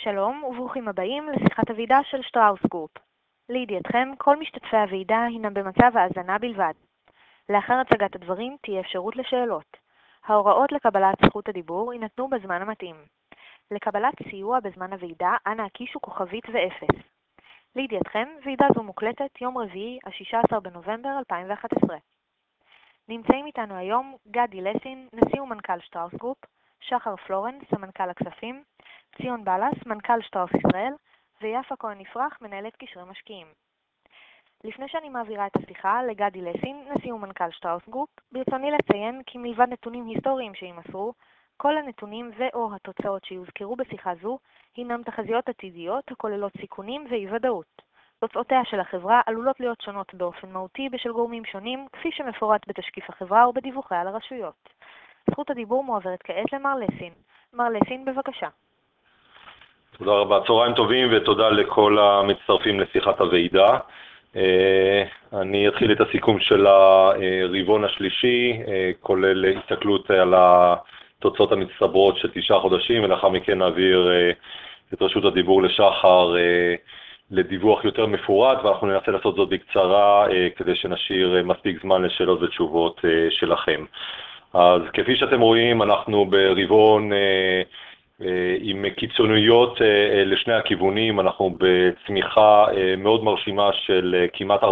שלום וברוכים הבאים לשיחת הוועידה של שטראוס גרופ. לידיעתכם, כל משתתפי הוועידה הינם במצב האזנה בלבד. לאחר הצגת הדברים תהיה אפשרות לשאלות. ההוראות לקבלת זכות הדיבור יינתנו בזמן המתאים. לקבלת סיוע בזמן הוועידה, אנא הקישו כוכבית ו0. לידיעתכם, ועידה זו מוקלטת יום רביעי, ה-16 בנובמבר 2011. נמצאים איתנו היום גדי לסין, נשיא ומנכ"ל שטראוס גרופ, שחר פלורן, סמנכ"ל הכספים, ציון בלס, מנכ"ל שטראוס ישראל, ויפה כהן יפרח, מנהלת קשרי משקיעים. לפני שאני מעבירה את השיחה לגדי לסין, נשיא ומנכ"ל שטראוס גרופ, ברצוני לציין כי מלבד נתונים היסטוריים שימסרו, כל הנתונים ו/או התוצאות שיוזכרו בשיחה זו, הינם תחזיות עתידיות הכוללות סיכונים ואי-ודאות. תוצאותיה של החברה עלולות להיות שונות באופן מהותי בשל גורמים שונים, כפי שמפורט בתשקיף החברה ובדיווחיה לרשויות. זכות הדיבור מועברת כעת למר לסין. מר לסין, בבקשה. תודה רבה, צהריים טובים ותודה לכל המצטרפים לשיחת הוועידה. אני אתחיל את הסיכום של הרבעון השלישי, כולל הסתכלות על התוצאות המצטברות של 9 חודשים, ולאחר מכן נעביר את רשות הדיבור לשחר לדיווח יותר מפורט, ואנחנו ננסה לעשות זאת בקצרה כדי שנשאיר מספיק זמן לשאלות ותשובות שלכם. אז כפי שאתם רואים, אנחנו ברבעון עם קיצוניות לשני הכיוונים, אנחנו בצמיחה מאוד מרשימה של כמעט 14%,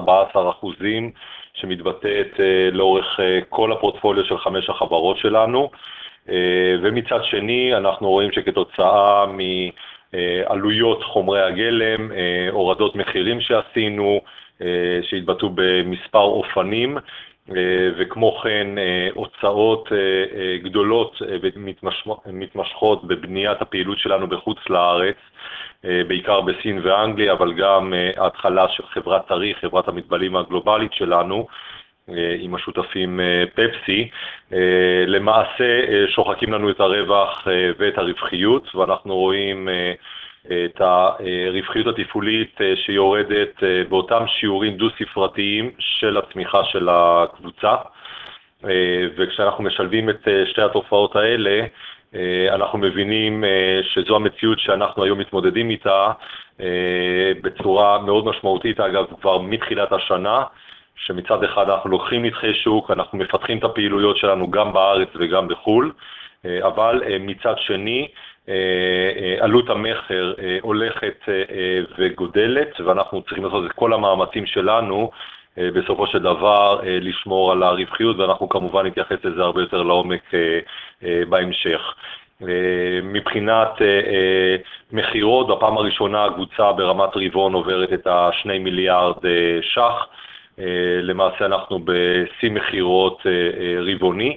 שמתבטאת לאורך כל הפורטפוליו של 5 החברות שלנו, ומצד שני אנחנו רואים שכתוצאה מעלויות חומרי הגלם, הורדות מחירים שעשינו, שהתבטאו במספר אופנים, וכמו כן הוצאות גדולות מתמשכות בבניית הפעילות שלנו בחוץ לארץ, בעיקר בסין ואנגליה, אבל גם ההתחלה של חברת טרי, חברת המתבלים הגלובלית שלנו, עם השותפים פפסי, למעשה שוחקים לנו את הרווח ואת הרווחיות, ואנחנו רואים את הרווחיות התפעולית שיורדת באותם שיעורים דו-ספרתיים של הצמיחה של הקבוצה, וכשאנחנו משלבים את שתי התופעות האלה, אנחנו מבינים שזו המציאות שאנחנו היום מתמודדים איתה בצורה מאוד משמעותית, אגב כבר מתחילת השנה, שמצד אחד אנחנו לוקחים נתחי שוק, אנחנו מפתחים את הפעילויות שלנו גם בארץ וגם בחול, אבל מצד שני עלות המחר הולכת וגודלת, ואנחנו צריכים לעשות את כל המאמצים שלנו בסופו של דבר לשמור על הרווחיות, ואנחנו כמובן נתייחס לזה הרבה יותר לעומק בהמשך. מבחינת מחירות, בפעם הראשונה הקבוצה ברמת רבעון עוברת את ה2 מיליארד ש"ח, למעשה אנחנו בשיא מחירות רבעוני,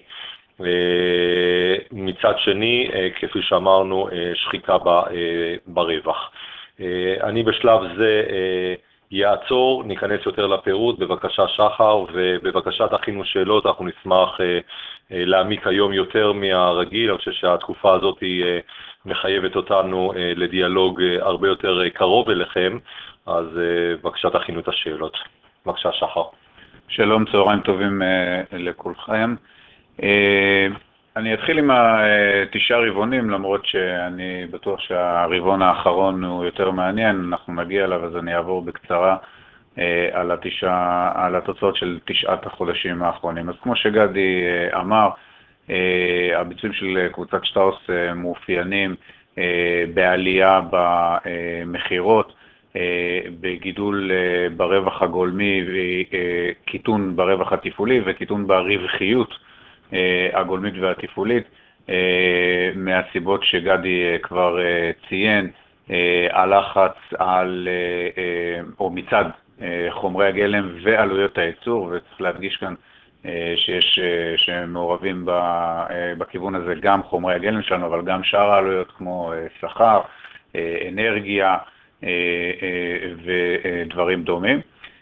מצד שני, כפי שאמרנו, שחיקה ברווח. אני בשלב זה יעצור, ניכנס יותר לפירוט, בבקשה שחר, ובבקשה תכינו שאלות, אנחנו נשמח להעמיק היום יותר מהרגיל, אני חושב שהתקופה הזאת היא מחייבת אותנו לדיאלוג הרבה יותר קרוב אליכם, אז בבקשה תכינו את השאלות. בבקשה שחר. שלום, צהריים טובים לכולכם. אני אתחיל עם 9 רבעונים, למרות שאני בטוח שהרבעון האחרון הוא יותר מעניין, אנחנו נגיע אליו, אז אני אעבור בקצרה על התוצאות של 9 החודשים האחרונים. אז כמו שגדי אמר, הביצועים של קבוצת שטראוס מאופיינים בעלייה במחירות, בגידול ברווח הגולמי וקיטון ברווח התפעולי וקיטון ברווחיות הגולמית והתפעולית, מהסיבות שגדי כבר ציין, הלחץ או מצד חומרי הגלם ועלויות הייצור, וצריך להדגיש כאן שמעורבים בכיוון הזה גם חומרי הגלם שלנו, אבל גם שאר העלויות כמו שכר, אנרגיה ודברים דומים,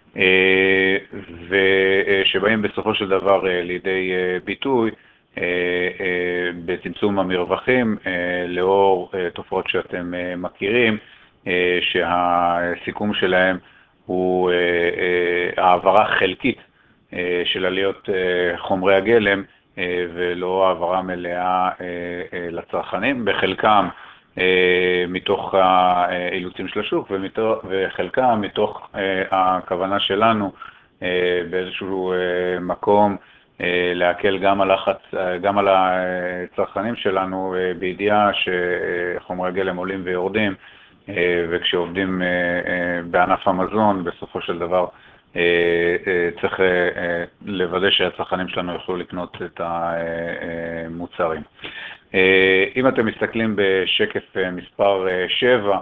ושבאים בסופו של דבר לידי ביטוי בצמצום המרווחים, לאור תופעות שאתם מכירים, שהסיכום שלהם הוא העברה חלקית של עליות חומרי הגלם ולא העברה מלאה לצרכנים. בחלקם מתוך האילוצים של השוק, וחלקם מתוך הכוונה שלנו באיזשהו מקום להקל גם על הצרכנים שלנו, בידיעה שחומרי הגלם עולים ויורדים, וכשעובדים בענף המזון, בסופו של דבר צריך לוודא שהצרכנים שלנו יוכלו לקנות את המוצרים. אם אתם מסתכלים בשקף מספר 7,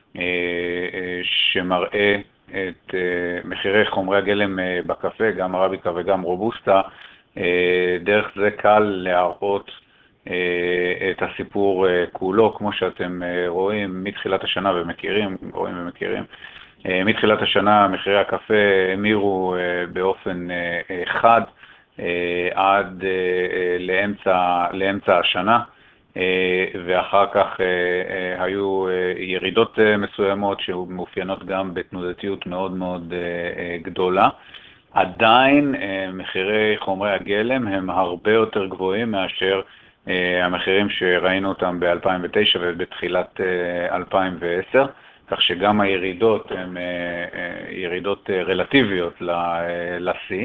שמראה את מחירי חומרי הגלם בקפה, גם ארביקה וגם רובוסטה, דרך זה קל להראות את הסיפור כולו, כמו שאתם רואים מתחילת השנה ומכירים, מתחילת השנה מחירי הקפה המירו באופן חד עד לאמצע השנה, ואחר כך היו ירידות מסוימות שמאופיינות גם בתנודתיות מאוד מאוד גדולה. עדיין מחירי חומרי הגלם הם הרבה יותר גבוהים מאשר המחירים שראינו אותם ב-2009 ובתחילת 2010, כך שגם הירידות הן ירידות רלטיביות לשיא.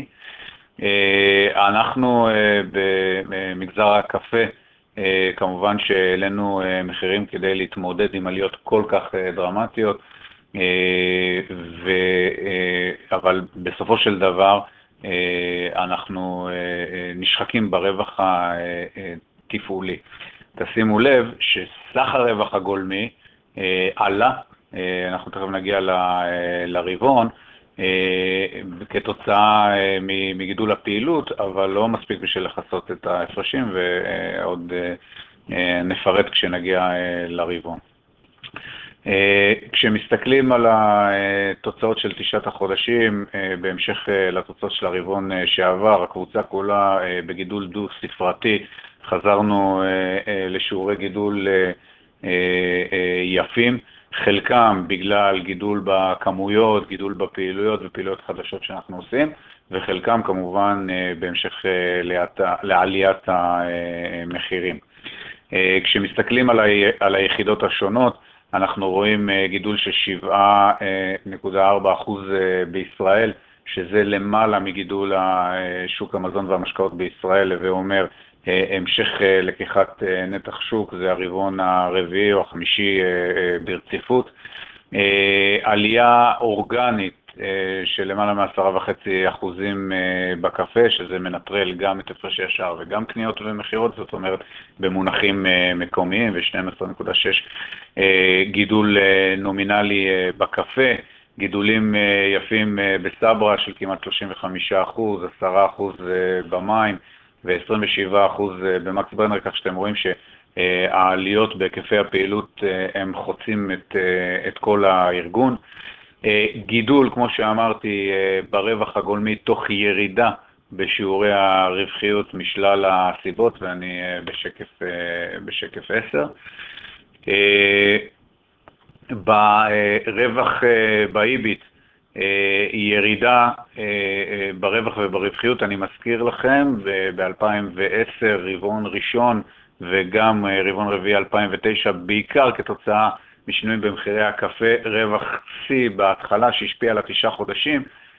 אנחנו במגזר הקפה כמובן שהעלינו מחירים כדי להתמודד עם עליות כל כך דרמטיות, אבל בסופו של דבר אנחנו נשחקים ברווח התפעולי. תשימו לב שסך הרווח הגולמי עלה, אנחנו תכף נגיע לרבעון, כתוצאה מגידול הפעילות, אבל לא מספיק בשביל לחסות את ההפרשים, ועוד נפרט כשנגיע לרבעון. כשמסתכלים על התוצאות של 9 החודשים, בהמשך לתוצאות של הרבעון שעבר, הקבוצה כולה בגידול דו ספרתי, חזרנו לשיעורי גידול יפים, חלקם בגלל גידול בכמויות, גידול בפעילויות ופעילויות חדשות שאנחנו עושים, וחלקם כמובן בהמשך לעליית המחירים. כשמסתכלים על היחידות השונות, אנחנו רואים גידול של 7.4% בישראל, שזה למעלה מגידול שוק המזון והמשקאות בישראל, ואומר המשך לקיחת נתח שוק, זה הרבעון הרביעי או החמישי ברציפות. עלייה אורגנית של למעלה מ10.5% בקפה, שזה מנטרל גם את הפרשי השער וגם קניות ומחירות, זאת אומרת במונחים מקומיים, ו12.6 גידול נומינלי בקפה, גידולים יפים בסברה של כמעט 35%, 10% במים ו27% במקס ברנר, כך שאתם רואים שהעליות בהיקפי הפעילות הם חוצים את כל הארגון. גידול, כמו שאמרתי, ברווח הגולמי תוך ירידה בשיעורי הרווחיות משלל הסיבות, ואני בשקף 10. ברווח באיביט, ירידה ברווח וברווחיות, אני מזכיר לכם, ב-2010 רבעון ראשון וגם רבעון רביעי 2009, בעיקר כתוצאה משינויים במחירי הקפה, רווח שיא בהתחלה שהשפיע על 9 חודשים,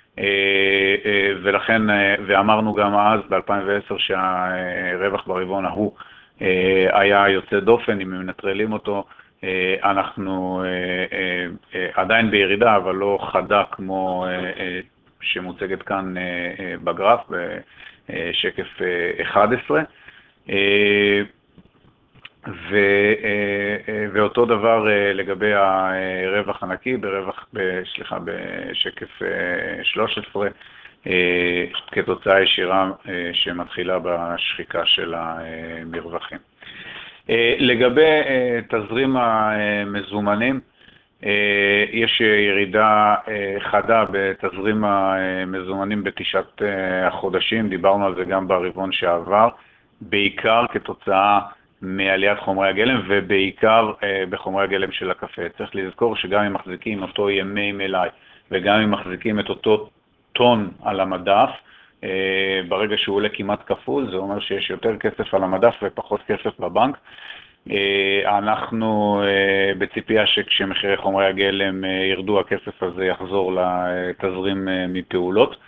ולכן, ואמרנו גם אז ב-2010 שהרווח ברבעון ההוא היה יוצא דופן, אם מנטרלים אותו, אנחנו עדיין בירידה, אבל לא חדה כמו שמוצגת כאן בגרף, בשקף 11. ואותו דבר לגבי הרווח הנקי, בשקף 13, כתוצאה ישירה שמתחילה בשחיקה של המרווחים. לגבי תזרים המזומנים, יש ירידה חדה בתזרים המזומנים ב9 החודשים, דיברנו על זה גם ברבעון שעבר, בעיקר כתוצאה מעליית חומרי הגלם ובעיקר בחומרי הגלם של הקפה. צריך לזכור שגם אם מחזיקים אותו ימי מלאי וגם אם מחזיקים את אותו טון על המדף, ברגע שהוא עולה כמעט כפול, זה אומר שיש יותר כסף על המדף ופחות כסף בבנק, אנחנו בציפייה שכשמחירי חומרי הגלם ירדו, הכסף הזה יחזור לתזרים מפעולות.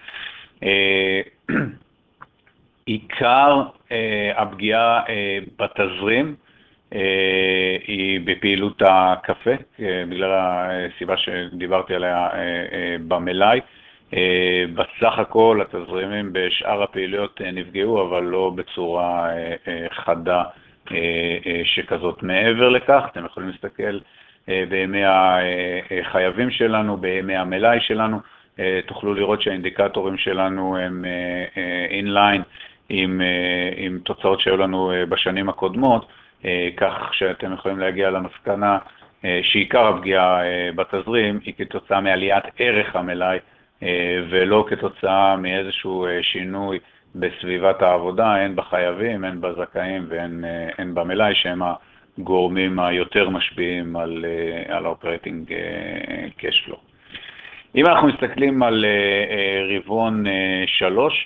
עיקר הפגיעה בתזרים היא בפעילות הקפה, בגלל הסיבה שדיברתי עליה במלאי. בסך הכל התזרימים בשאר הפעילויות נפגעו, אבל לא בצורה חדה שכזאת. מעבר לכך, אתם יכולים להסתכל בימי החייבים שלנו, בימי המלאי שלנו, תוכלו לראות שהאינדיקטורים שלנו הם inline עם תוצאות שהיו לנו בשנים הקודמות, כך שאתם יכולים להגיע למסקנה שעיקר הפגיעה בתזרים היא כתוצאה מעליית ערך המלאי, ולא כתוצאה מאיזשהו שינוי בסביבת העבודה, הן בחייבים, הן בזכאים והן במלאי, שהם הגורמים היותר משפיעים על האופרייטינג קאש פלו. אם אנחנו מסתכלים על רבעון 3,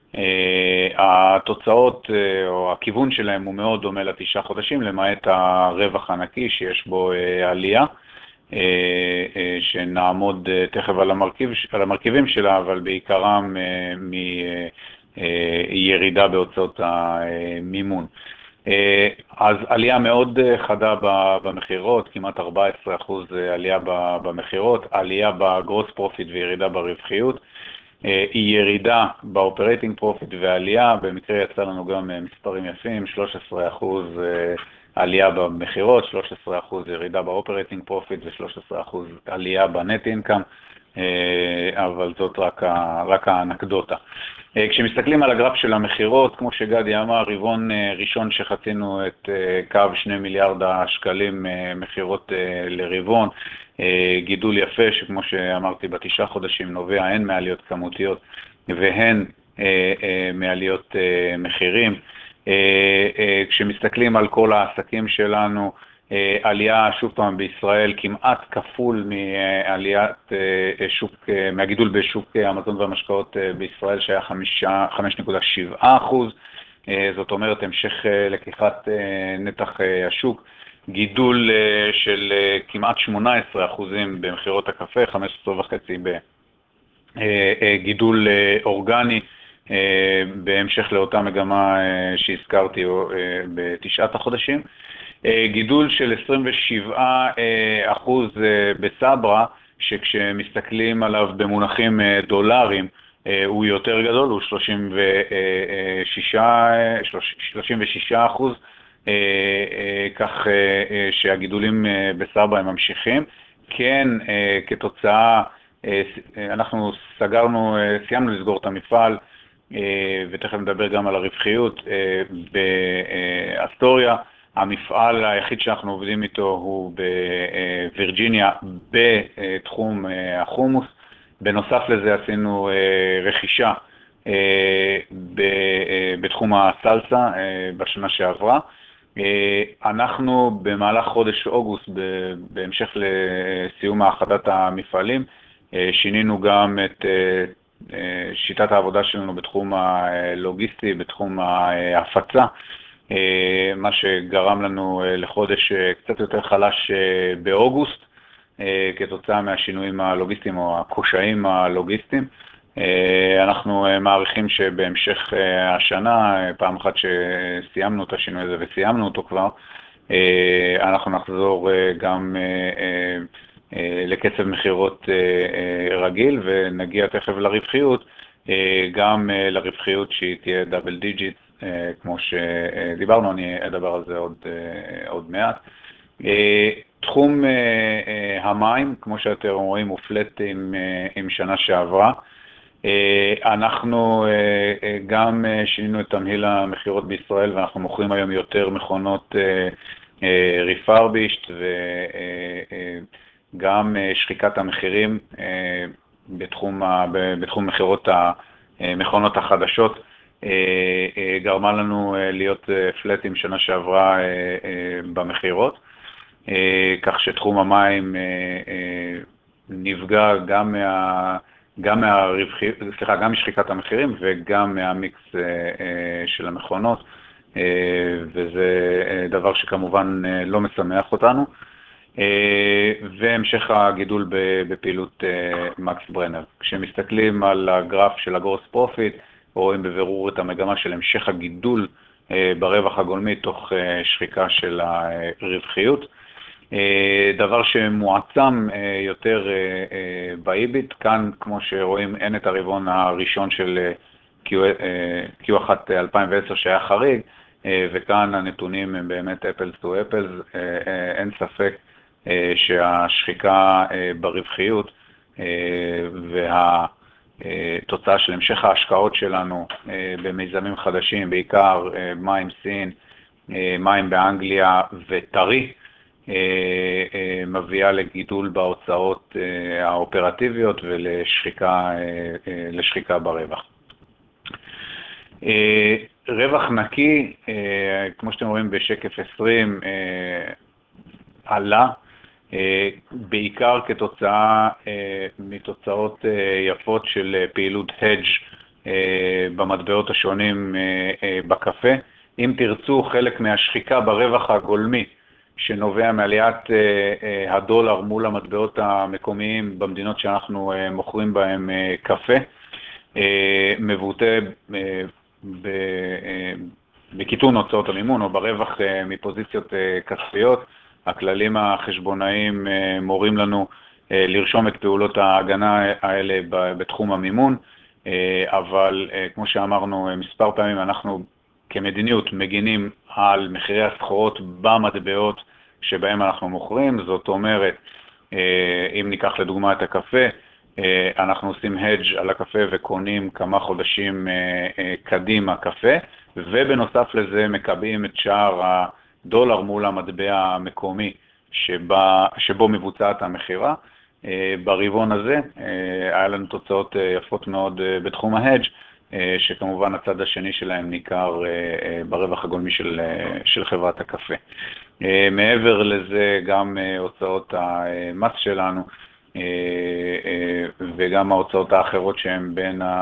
התוצאות או הכיוון שלהם הוא מאוד דומה ל9 חודשים, למעט הרווח הנקי שיש בו עלייה, שנעמוד תכף על המרכיבים שלה, אבל בעיקרם מירידה בהוצאות המימון. אז עלייה מאוד חדה במחירות, כמעט 14% עלייה במחירות, עלייה בגרוס פרופיט וירידה ברווחיות, היא ירידה באופרייטינג פרופיט ועלייה, במקרה יצא לנו גם מספרים יפים, 13% עלייה במחירות, 13% ירידה באופרייטינג פרופיט ו13% עלייה בנט אינקאם, אבל זאת רק האנקדוטה. כשמסתכלים על הגרף של המחירות, כמו שגדי אמר, רבעון ראשון שחצינו את קו 2 מיליארד השקלים מחירות לרבעון, גידול יפה שכמו שאמרתי ב9 חודשים נובע הן מעליות כמותיות והן מעליות מחירים. כשמסתכלים על כל העסקים שלנו, עלייה שוב פעם בישראל כמעט כפול מהגידול בשוק המזון והמשקאות בישראל שהיה 5.7%. זאת אומרת המשך לקיחת נתח השוק, גידול של כמעט 18% במחירות הקפה, 15.5% בגידול אורגני, בהמשך לאותה מגמה שהזכרתי ב9 החודשים. גידול של 27% בסברה, שכשמסתכלים עליו במונחים דולרים, הוא יותר גדול, הוא 36%, כך שהגידולים בסברה הם ממשיכים. כן, כתוצאה, אנחנו סיימנו לסגור את המפעל, ותכף נדבר גם על הרווחיות באסטוריה. המפעל היחיד שאנחנו עובדים איתו הוא בווירג'יניה בתחום החומוס. בנוסף לזה עשינו רכישה בתחום הסלסה בשנה שעברה. אנחנו במהלך חודש אוגוסט, בהמשך לסיום האחדת המפעלים, שינינו גם את שיטת העבודה שלנו בתחום הלוגיסטי, בתחום ההפצה, מה שגרם לנו לחודש קצת יותר חלש באוגוסט, כתוצאה מהשינויים הלוגיסטיים או הקושאים הלוגיסטיים. אנחנו מעריכים שבהמשך השנה, פעם אחת שסיימנו את השינוי הזה וסיימנו אותו כבר, אנחנו נחזור גם לקצב מחירות רגיל, ונגיע תכף לרווחיות, גם לרווחיות שהיא תהיה דאבל דיג'יט, כמו שדיברנו, אני אדבר על זה עוד מעט. תחום המים, כמו שאתם רואים, הוא פלט עם שנה שעברה. אנחנו גם שינינו את תמהיל המחירות בישראל, ואנחנו מוכרים היום יותר מכונות ריפרבישט, וגם שחיקת המחירים בתחום מחירות המכונות החדשות גרמה לנו להיות פלטים שנה שעברה במחירות, כך שתחום המים נפגע גם משחיקת המחירים וגם מהמיקס של המכונות. וזה דבר שכמובן לא משמח אותנו. והמשך הגידול בפעילות מקס ברנר. כשמסתכלים על הגרף של הגרוס פרופיט, רואים בבירור את המגמה של המשך הגידול ברווח הגולמי תוך שחיקה של הרווחיות. דבר שמועצם יותר באיביט, כאן כמו שרואים אין את הרבעון הראשון של Q1 2010 שהיה חריג, וכאן הנתונים הם באמת אפלס טו אפלס, אין ספק שהשחיקה ברווחיות והתוצאה של המשך ההשקעות שלנו במיזמים חדשים, בעיקר מים סין, מים באנגליה וטרי, מביאה לגידול בהוצאות האופרטיביות ולשחיקה ברווח. רווח נקי, כמו שאתם רואים בשקף 20, עלה, בעיקר כתוצאה מתוצאות יפות של פעילות hedge במטבעות השונים בקפה. אם תרצו, חלק מהשחיקה ברווח הגולמי שנובע מעליית הדולר מול המטבעות המקומיים במדינות שאנחנו מוכרים בהם קפה, מבוטא בקיטון הוצאות המימון או ברווח מפוזיציות כספיות. הכללים החשבונאיים מורים לנו לרשום את פעולות ההגנה האלה בתחום המימון, אבל כמו שאמרנו מספר פעמים, אנחנו כמדיניות מגינים על מחירי הסחורות במטבעות שבהם אנחנו מוכרים. זאת אומרת, אם ניקח לדוגמה את הקפה, אנחנו עושים hedge על הקפה וקונים כמה חודשים קדימה קפה, ובנוסף לזה מקבעים את שער הדולר מול המטבע המקומי שבו מבוצעת המחירה. ברבעון הזה היה לנו תוצאות יפות מאוד בתחום ההדג', שכמובן הצד השני שלהם ניכר ברווח הגולמי של חברת הקפה. מעבר לזה גם הוצאות המס שלנו וגם ההוצאות האחרות שהן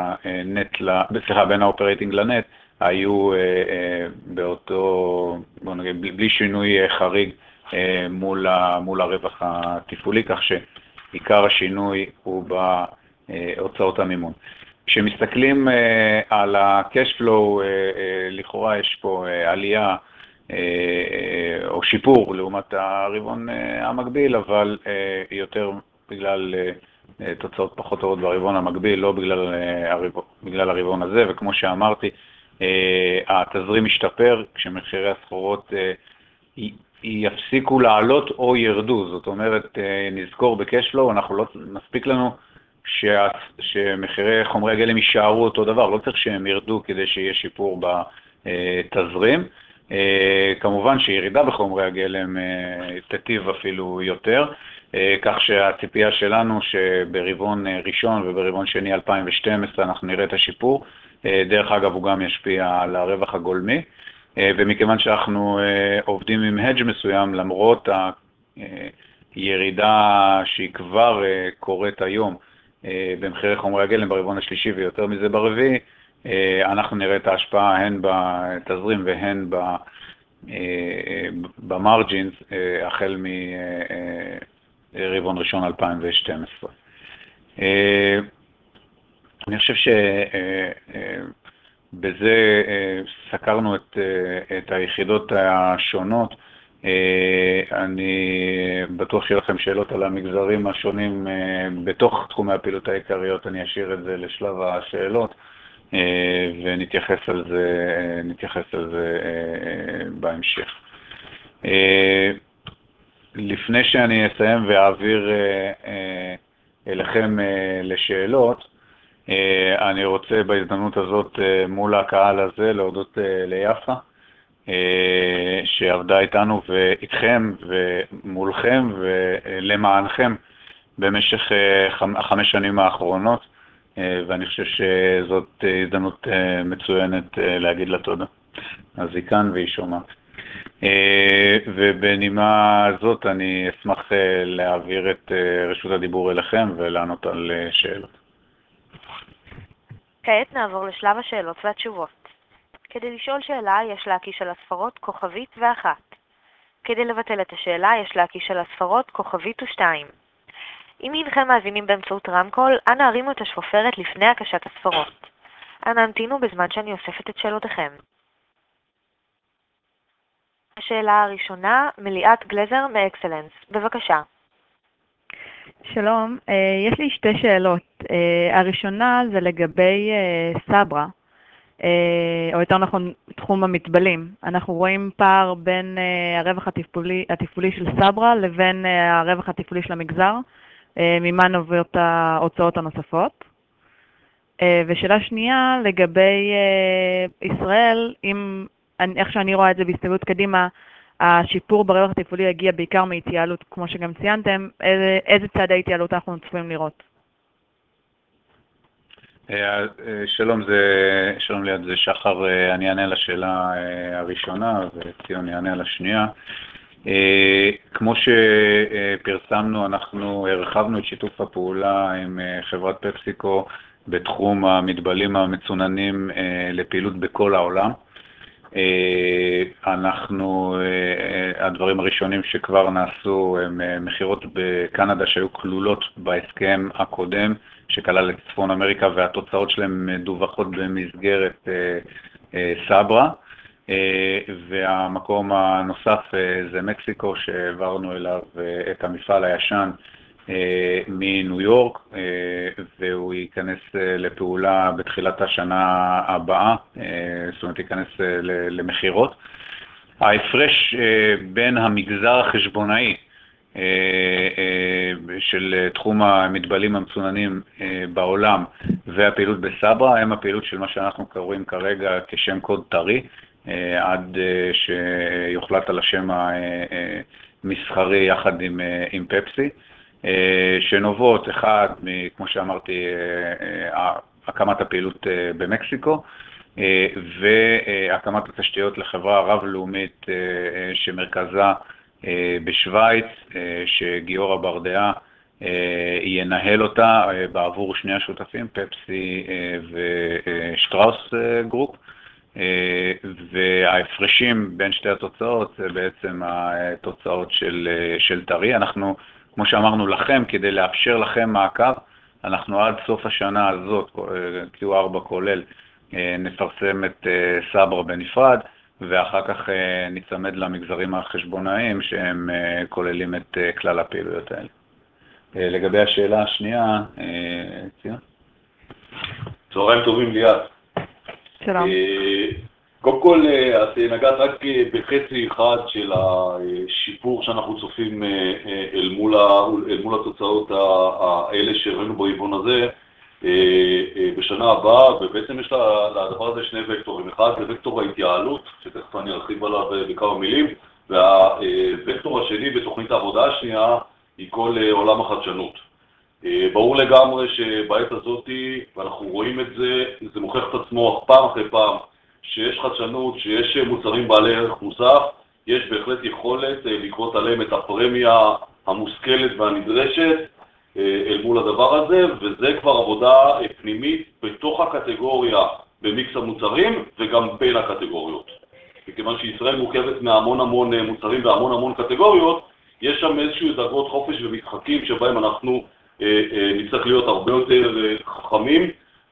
בין האופרייטינג לנט היו באותו, בוא נגיד, בלי שינוי חריג מול הרווח התפעולי, כך שעיקר השינוי הוא בהוצאות המימון. כשמסתכלים על ה-cash flow, לכאורה יש פה עלייה או שיפור לעומת הרבעון המקביל, אבל יותר בגלל תוצאות פחות טובות ברבעון המקביל, לא בגלל הרבעון הזה. וכמו שאמרתי, התזרים משתפר כשמחירי הסחורות יפסיקו לעלות או ירדו. זאת אומרת, נזכור ב-cash flow, אנחנו לא מספיק לנו שמחירי חומרי הגלם יישארו אותו דבר, לא צריך שהם ירדו כדי שיהיה שיפור בתזרים. כמובן שירידה בחומרי הגלם תטיב אפילו יותר, כך שהציפייה שלנו שברבעון ראשון וברבעון שני 2012 אנחנו נראה את השיפור. דרך אגב, הוא גם ישפיע על הרווח הגולמי, ומכיוון שאנחנו עובדים עם hedge מסוים, למרות הירידה שהיא כבר קורית היום במחירי חומרי הגלם ברבעון השלישי ויותר מזה ברביעי, אנחנו נראה את ההשפעה הן בתזרים והן במרג'ינס החל מרבעון ראשון 2012. אני חושב שבזה סקרנו את היחידות השונות. אני בטוח שיהיה לכם שאלות על המגזרים השונים בתוך תחומי הפעילות העיקריות, אני אשאיר את זה לשלב השאלות ונתייחס על זה בהמשך. לפני שאני אסיים ואעביר אליכם לשאלות, אני רוצה בהזדמנות הזאת מול הקהל הזה להודות ליפה, שעבדה איתנו ואיתכם ומולכם ולמענכם במשך 5 שנים האחרונות, ואני חושב שזאת הזדמנות מצוינת להגיד לה תודה. אז היא כאן והיא שומעת. ובנימה זאת אני אשמח להעביר את רשות הדיבור אליכם ולענות על שאלות. כעת נעבור לשלב השאלות והתשובות. כדי לשאול שאלה יש להקיש על הספרות כוכבית ואחת. כדי לבטל את השאלה יש להקיש על הספרות כוכבית ושתיים. אם אינכם מאזינים באמצעות רמקול, אנא הרימו את השפופרת לפני הקשת הספרות. אנא המתינו בזמן שאני אוספת את שאלותיכם. השאלה הראשונה, מליאת גלזר מאקסלנס. בבקשה. שלום, יש לי שתי שאלות. הראשונה זה לגבי סברה, או יותר נכון תחום המטבלים. אנחנו רואים פער בין הרווח התפעולי של סברה לבין הרווח התפעולי של המגזר, ממה נובעות ההוצאות הנוספות. ושאלה שנייה, לגבי ישראל, איך שאני רואה את זה בהסתכלות קדימה, השיפור ברווח התפעולי יגיע בעיקר מהתייעלות, כמו שגם ציינתם, איזה צעדי התייעלות אנחנו צפויים לראות? שלום ליד, זה שחר, אני אענה לשאלה הראשונה וציון יענה על השנייה. כמו שפרסמנו, אנחנו הרחבנו את שיתוף הפעולה עם חברת פפסיקו בתחום המטבלים המצוננים לפעילות בכל העולם. הדברים הראשונים שכבר נעשו הם מחירות בקנדה שהיו כלולות בהסכם הקודם שכלל את צפון אמריקה, והתוצאות שלהם מדווחות במסגרת סברה. והמקום הנוסף זה מקסיקו, שהעברנו אליו את המפעל הישן מניו יורק, והוא ייכנס לפעולה בתחילת השנה הבאה, זאת אומרת ייכנס למחירות. ההפרש בין המגזר החשבונאי של תחום המטבלים המצוננים בעולם והפעילות בסברה הם הפעילות של מה שאנחנו קוראים כרגע כשם קוד טרי, עד שיוחלט על השם המסחרי יחד עם פפסי, שנובעות אחד, כמו שאמרתי, הקמת הפעילות במקסיקו, והקמת התשתיות לחברה רב-לאומית שמרכזה בשוויץ, שגיורא ברדעה ינהל אותה בעבור שני השותפים, פפסי ושטראוס גרופ. וההפרשים בין שתי התוצאות זה בעצם התוצאות של טרי. אנחנו, כמו שאמרנו לכם, כדי לאפשר לכם מעקב, אנחנו עד סוף השנה הזאת, Q4 כולל, נפרסם את סברה בנפרד, ואחר כך נצמד למגזרים החשבונאיים שהם כוללים את כלל הפעילויות האלה. לגבי השאלה השנייה, ציון? צהריים טובים ליאת. שלום. קודם כל, את נגעת רק בחצי אחד של השיפור שאנחנו צופים אל מול התוצאות האלה שראינו ברבעון הזה בשנה הבאה, ובעצם יש לדבר הזה שני וקטורים. אחד זה וקטור ההתייעלות, שתכף אני ארחיב עליו בכמה מילים, והוקטור השני בתוכנית העבודה השנייה היא כל עולם החדשנות. ברור לגמרי שבעת הזאת, ואנחנו רואים את זה, זה מוכיח את עצמו פעם אחרי פעם, שיש חדשנות, שיש מוצרים בעלי ערך מוסף, יש בהחלט יכולת לקרות עליהם את הפרמיה המושכלת והנדרשת אל מול הדבר הזה, וזה כבר עבודה פנימית בתוך הקטגוריה במיקס המוצרים וגם בין הקטגוריות. וכיוון שישראל מורכבת מהמון מוצרים והמון קטגוריות, יש שם איזשהו דרגות חופש ומשחקים שבהם אנחנו נצטרך להיות הרבה יותר חכמים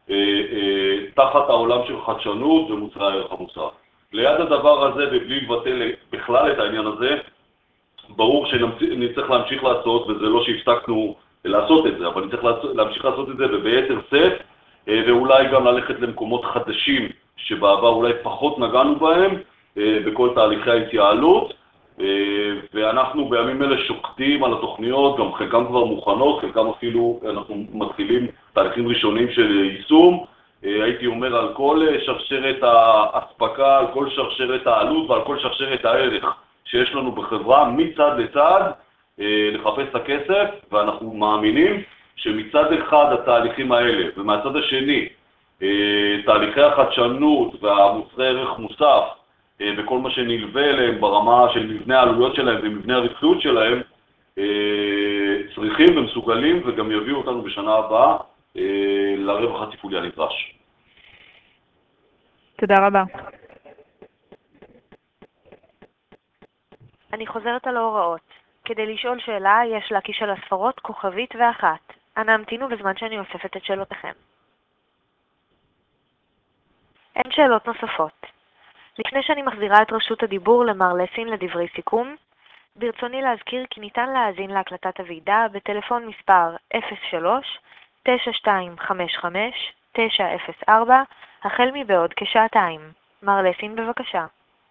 תחת העולם של חדשנות ומוצרי הערך המוסף. ליד הדבר הזה, ובלי לבטל בכלל את העניין הזה, ברור שנצטרך להמשיך לעשות, וזה לא שהפסקנו לעשות את זה, אבל נצטרך להמשיך לעשות את זה וביתר סט, ואולי גם ללכת למקומות חדשים שבעבר אולי פחות נגענו בהם, בכל תהליכי ההתייעלות, ואנחנו בימים אלה שוקדים על התוכניות, גם חלקם כבר מוכנות, חלקם אפילו אנחנו מתחילים תהליכים ראשונים של יישום, הייתי אומר על כל שרשרת ההספקה, על כל שרשרת העלות ועל כל שרשרת הערך שיש לנו בחברה, מצד לצד לחפש את הכסף, ואנחנו מאמינים שמצד אחד התהליכים האלה, ומהצד השני תהליכי החדשנות והמוצרי ערך מוסף, וכל מה שנלווה אליהם ברמה של מבנה העלויות שלהם ומבנה הרווחיות שלהם, צריכים ומסוגלים וגם יביאו אותנו בשנה הבאה לרווח התפעולי הנדרש. תודה רבה. אני חוזרת על ההוראות. כדי לשאול שאלה, יש להקיש על הספרות כוכבית ואחת. אנא המתינו בזמן שאני אוספת את שאלותיכם. אין שאלות נוספות. לפני שאני מחזירה את רשות הדיבור למר לסין לדברי סיכום, ברצוני להזכיר כי ניתן להאזין להקלטת הוועידה בטלפון מספר 03-9255-904 החל מבעוד כשעתיים. מר לסין, בבקשה.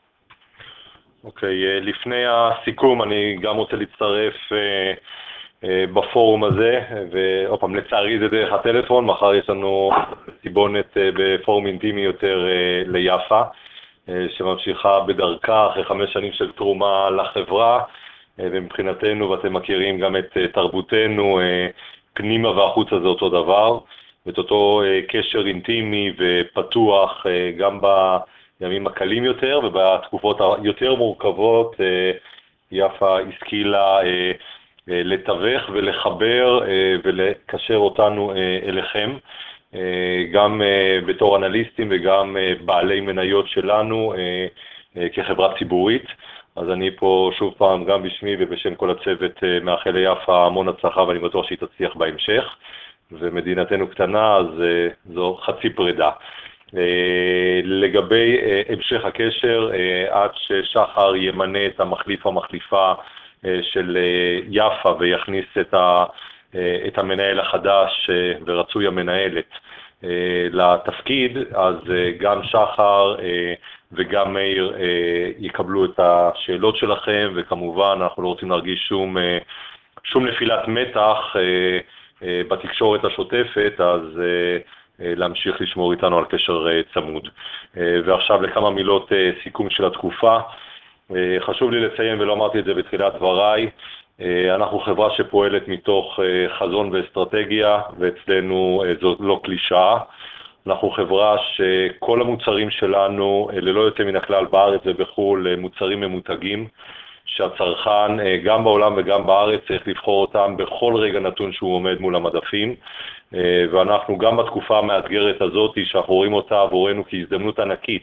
אוקיי, לפני הסיכום אני גם רוצה להצטרף בפורום הזה, ועוד פעם, לצערי זה דרך הטלפון, מחר יש לנו סיבונת בפורום אינטימי יותר ליפה, שממשיכה בדרכה אחרי 5 שנים של תרומה לחברה, ומבחינתנו, ואתם מכירים גם את תרבותנו, פנימה והחוצה זה אותו דבר, ואת אותו קשר אינטימי ופתוח גם בימים הקלים יותר, ובתקופות היותר מורכבות יפה השכילה לתווך ולחבר ולקשר אותנו אליכם, גם בתור אנליסטים וגם בעלי מניות שלנו כחברה ציבורית. אז אני פה שוב פעם גם בשמי ובשם כל הצוות מאחל ליפה המון הצלחה, ואני בטוח שהיא תצליח בהמשך, ומדינתנו קטנה אז זו חצי פרידה. לגבי המשך הקשר, עד ששחר ימנה את המחליפה של יפה ויכניס את המנהל החדש ורצוי המנהלת לתפקיד, אז גם שחר וגם מאיר יקבלו את השאלות שלכם, וכמובן אנחנו לא רוצים להרגיש שום נפילת מתח בתקשורת השוטפת, אז להמשיך לשמור איתנו על קשר צמוד. ועכשיו לכמה מילות סיכום של התקופה. חשוב לי לציין, ולא אמרתי את זה בתחילת דבריי, אנחנו חברה שפועלת מתוך חזון ואסטרטגיה, ואצלנו זאת לא קלישאה. אנחנו חברה שכל המוצרים שלנו, ללא יוצא מן הכלל בארץ ובחול, מוצרים ממותגים, שהצרכן גם בעולם וגם בארץ צריך לבחור אותם בכל רגע נתון שהוא עומד מול המדפים, ואנחנו גם בתקופה המאתגרת הזאת, שאנחנו רואים אותה עבורנו כהזדמנות ענקית,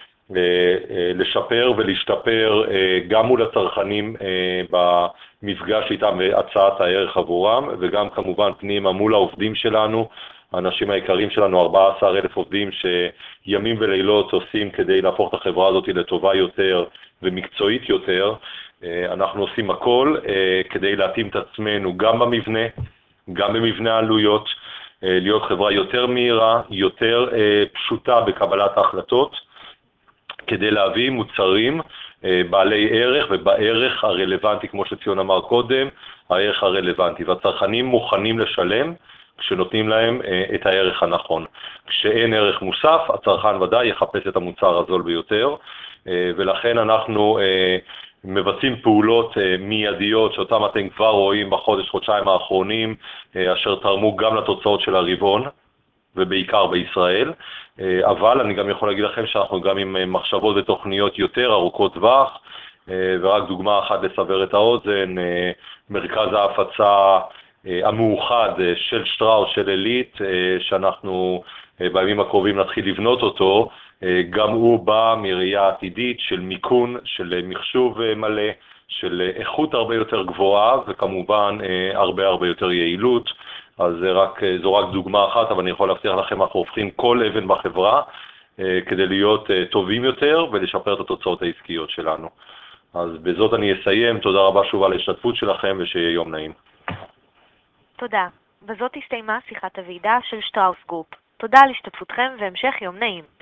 לשפר ולהשתפר גם מול הצרכנים במפגש איתם והצעת הערך עבורם, וגם כמובן פנימה מול העובדים שלנו, האנשים העיקריים שלנו, 14,000 עובדים שימים ולילות עושים כדי להפוך את החברה הזאת לטובה יותר ומקצועית יותר. אנחנו עושים הכל כדי להתאים את עצמנו גם במבנה, גם במבנה העלויות, להיות חברה יותר מהירה, יותר פשוטה בקבלת ההחלטות, כדי להביא מוצרים בעלי ערך ובערך הרלוונטי, כמו שציון אמר קודם, הערך הרלוונטי, והצרכנים מוכנים לשלם כשנותנים להם את הערך הנכון. כשאין ערך מוסף, הצרכן ודאי יחפש את המוצר הזול ביותר, ולכן אנחנו מבצעים פעולות מיידיות שאותם אתם כבר רואים בחודש-חודשיים האחרונים, אשר תרמו גם לתוצאות של הרבעון, ובעיקר בישראל, אבל אני גם יכול להגיד לכם שאנחנו גם עם מחשבות ותוכניות יותר ארוכות טווח, ורק דוגמה אחת לסבר את האוזן, מרכז ההפצה המאוחד של שטראוס, של אלית, שאנחנו בימים הקרובים נתחיל לבנות אותו, גם הוא בא מראייה עתידית של מיכון, של מחשוב מלא, של איכות הרבה יותר גבוהה, וכמובן הרבה יותר יעילות. אז זו רק דוגמה אחת, אבל אני יכול להבטיח לכם, אנחנו הופכים כל אבן בחברה כדי להיות טובים יותר ולשפר את התוצאות העסקיות שלנו. אז בזאת אני אסיים. תודה רבה שוב על ההשתתפות שלכם, ושיהיה יום נעים. תודה. בזאת הסתיימה שיחת הוועידה של שטראוס גרופ. תודה על השתתפותכם והמשך יום נעים.